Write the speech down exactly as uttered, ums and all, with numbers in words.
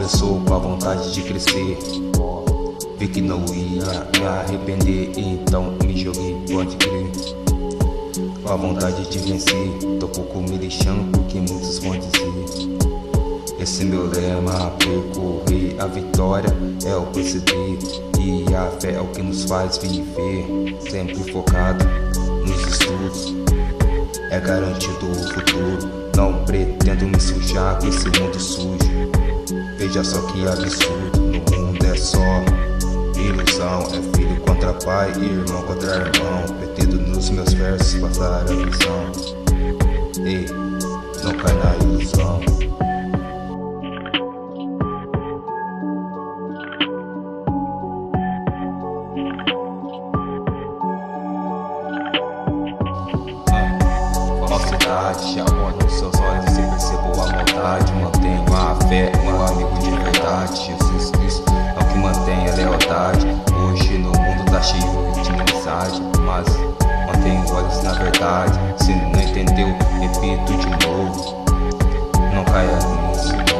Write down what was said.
começou com a vontade de crescer. Vi que não ia me arrepender, então me joguei, pode crer. Com a vontade de vencer, tô pouco me deixando porque muitos vão dizer. Esse meu lema, percorrer a vitória é o proceder, e a fé é o que nos faz viver. Sempre focado nos estudos, é garantido o futuro. Não pretendo me sujar com esse mundo sujo. Veja só que absurdo, no mundo é só ilusão. É filho contra pai, irmão contra irmão. Pretendo nos meus versos passar a visão. Ei, não cai na ilusão. Falsidade, amor nos seus olhos, você percebeu a maldade. Mantenho a fé, meu amigo de verdade. Jesus Cristo é o que mantém a lealdade. Hoje no mundo tá cheio de inimizade, mas mantenho olhos na verdade. Se não entendeu, repito de novo, não caia nisso.